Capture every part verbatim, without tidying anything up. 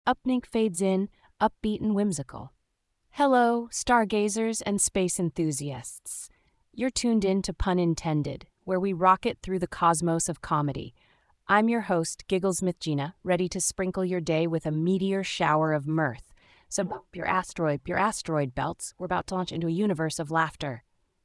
Upnink fades in, upbeat and whimsical. Hello, stargazers and space enthusiasts. You're tuned in to Pun Intended, where we rocket through the cosmos of comedy. I'm your host, Gigglesmith Gina, ready to sprinkle your day with a meteor shower of mirth. So bump your asteroid, your asteroid belts. We're about to launch into a universe of laughter.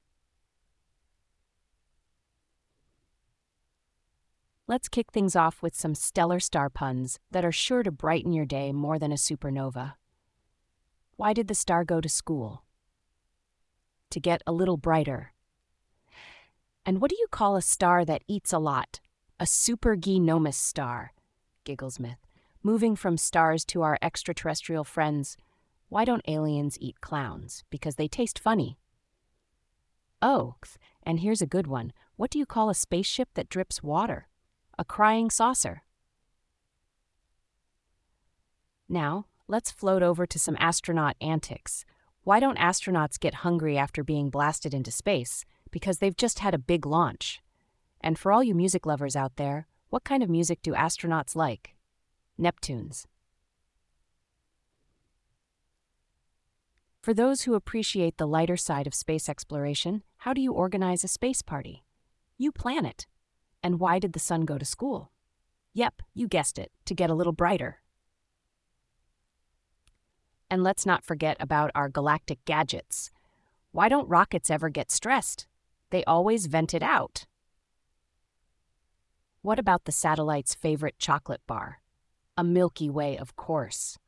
Let's kick things off with some stellar star puns that are sure to brighten your day more than a supernova. Why did the star go to school? To get a little brighter. And what do you call a star that eats a lot? A superginormous star. Gigglesmith. Moving from stars to our extraterrestrial friends, why don't aliens eat clowns? Because they taste funny. Oh, and here's a good one. What do you call a spaceship that drips water? A crying saucer. Now, let's float over to some astronaut antics. Why don't astronauts get hungry after being blasted into space? Because they've just had a big launch. And for all you music lovers out there, what kind of music do astronauts like? Neptunes. For those who appreciate the lighter side of space exploration, how do you organize a space party? You plan it. And why did the sun go to school? Yep, you guessed it, to get a little brighter. And let's not forget about our galactic gadgets. Why don't rockets ever get stressed? They always vent it out. What about the satellite's favorite chocolate bar? A Milky Way, of course.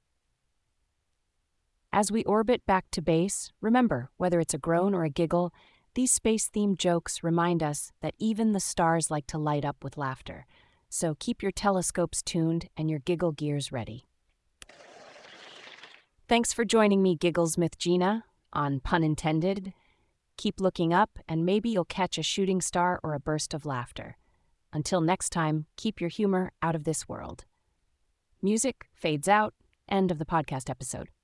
As we orbit back to base, remember, whether it's a groan or a giggle, these space-themed jokes remind us that even the stars like to light up with laughter. So keep your telescopes tuned and your giggle gears ready. Thanks for joining me, Gigglesmith Gina, on Pun Intended. Keep looking up, and maybe you'll catch a shooting star or a burst of laughter. Until next time, keep your humor out of this world. Music fades out. End of the podcast episode.